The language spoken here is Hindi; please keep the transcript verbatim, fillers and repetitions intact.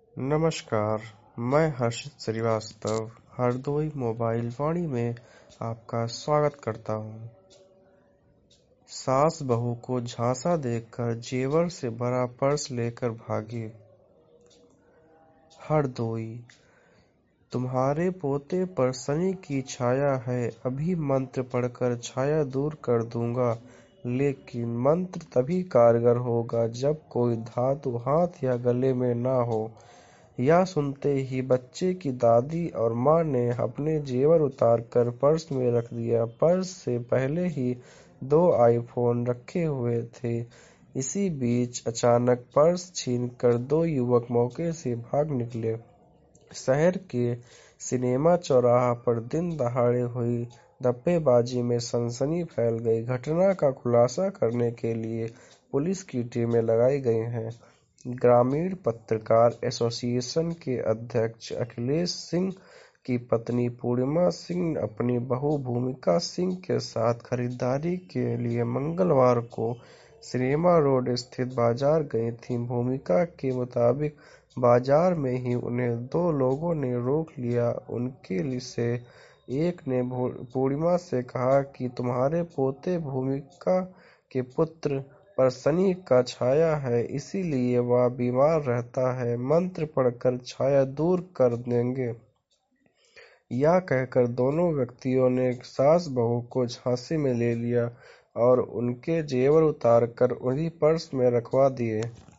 नमस्कार, मैं हर्षित श्रीवास्तव हरदोई मोबाइल वाणी में आपका स्वागत करता हूँ। सास बहू को झांसा देकर जेवर से भरा पर्स लेकर भागी। हरदोई, तुम्हारे पोते पर शनि की छाया है। अभी मंत्र पढ़कर छाया दूर कर दूंगा, लेकिन मंत्र तभी कारगर होगा जब कोई धातु हाथ या गले में ना हो। यह सुनते ही बच्चे की दादी और माँ ने अपने जेवर उतारकर पर्स में रख दिया। पर्स से पहले ही दो आईफोन रखे हुए थे। इसी बीच अचानक पर्स छीनकर दो युवक मौके से भाग निकले। शहर के सिनेमा चौराहा पर दिन दहाड़े हुई धप्पेबाजी में सनसनी फैल गई। घटना का खुलासा करने के लिए पुलिस की टीमें लगाई गई हैं। ग्रामीण पत्रकार एसोसिएशन के अध्यक्ष अखिलेश सिंह की पत्नी पूर्णिमा सिंह अपनी बहू भूमिका सिंह के साथ खरीदारी के लिए मंगलवार को सिनेमा रोड स्थित बाजार गई थीं। भूमिका के मुताबिक बाजार में ही उन्हें दो लोगों ने रोक लिया। उनके से एक ने पूर्णिमा से कहा कि तुम्हारे पोते भूमिका के पुत्र पर शनि का छाया है, इसीलिए वह बीमार रहता है। मंत्र पढ़कर छाया दूर कर देंगे। यह कहकर दोनों व्यक्तियों ने सास बहू को झांसे में ले लिया और उनके जेवर उतारकर उन्हीं पर्स में रखवा दिए।